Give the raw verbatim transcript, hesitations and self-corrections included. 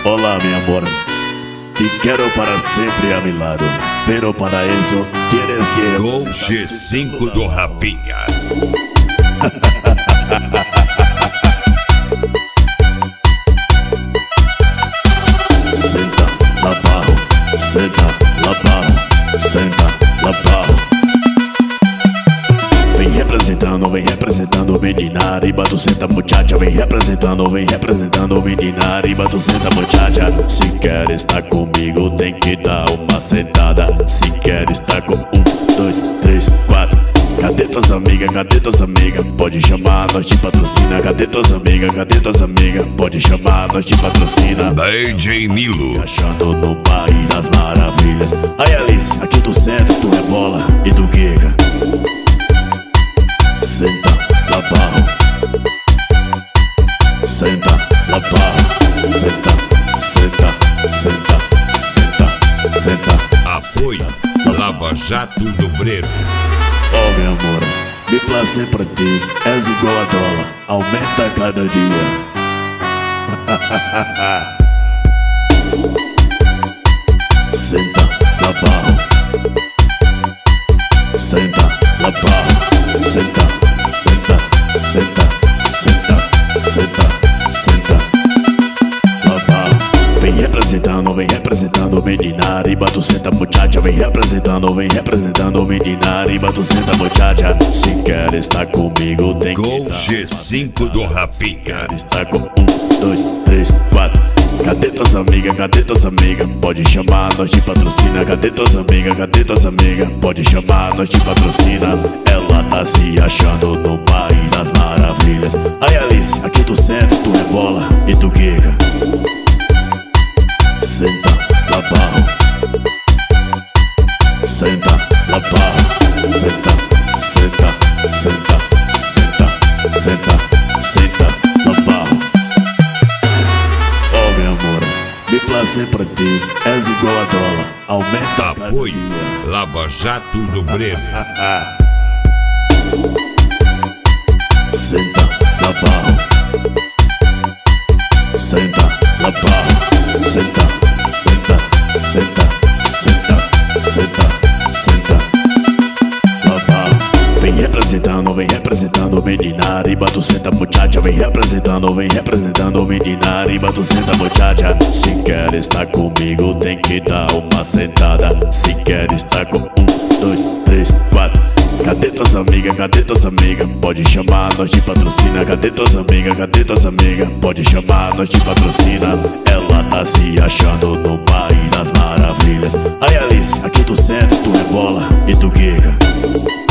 Olá, mi amor, te quero para sempre a mi lado, pero para eso tienes que... Gol G cinco do Rafinha. Senta lá abajo, senta lá abajo, senta lá abajo. Vem representando, vem representando menina, arriba tu senta muchacha. Vem representando, vem representando menina, arriba tu senta muchacha. Se quer estar comigo tem que dar uma sentada. Se quer estar com um, dois, três, quatro. Cadê tuas amigas, cadê tuas amigas? Pode chamar, nós te patrocina. Cadê tuas amigas, cadê tuas amigas? Pode chamar, nós te patrocina. D J Nilo. Achando no País das Maravilhas. Aí Alice, aqui tu senta, tu rebola e tu quica. Senta lá abajo, senta lá abajo, senta, senta, senta, senta, senta. Apoio Lava Jato do Breno. Oh meu amor, me placer pra ti, és igual a dólar, aumenta cada dia. Senta lá abajo, senta lá abajo, senta, senta, senta, senta, senta, senta lá abajo. Vem representando, vem representando menina, arriba tu senta muchacha. Vem representando, vem representando menina, arriba tu senta muchacha. Se quer estar comigo tem que Gol dar G cinco do Rafinha. Quer estar com um, dois, três, quatro. Cadê tuas amigas, cadê tuas amigas? Pode chamar, nós te patrocina. Cadê tuas amigas, cadê tuas amigas? Pode chamar, nós te patrocina. Ela tá se achando no País das Maravilhas. Aí Alice, aqui tu senta, tu rebola e tu quica. Senta lá abajo, senta lá abajo, senta, senta, senta, senta, senta, senta lá abajo. Oh meu amor, me placer pra ti, és igual a dólar, aumenta cada Apoio dia. Lava Jato do Breno. Senta lá abajo, senta lá abajo, senta, senta, senta, senta, senta, senta lá abajo. Vem representando, vem representando menina, arriba tu senta muchacha. Vem representando, vem representando menina, arriba tu senta muchacha. Se quer estar comigo tem que dar uma sentada. Se quer estar com um, dois, três, quatro. Cadê tuas amigas, cadê tuas amigas? Pode chamar, nós te patrocina. Cadê tuas amigas, cadê tuas amigas? Pode chamar, nós te patrocina. Ela tá se achando no País das Maravilhas. Aí Alice, aqui tu senta, tu rebola e tu quica.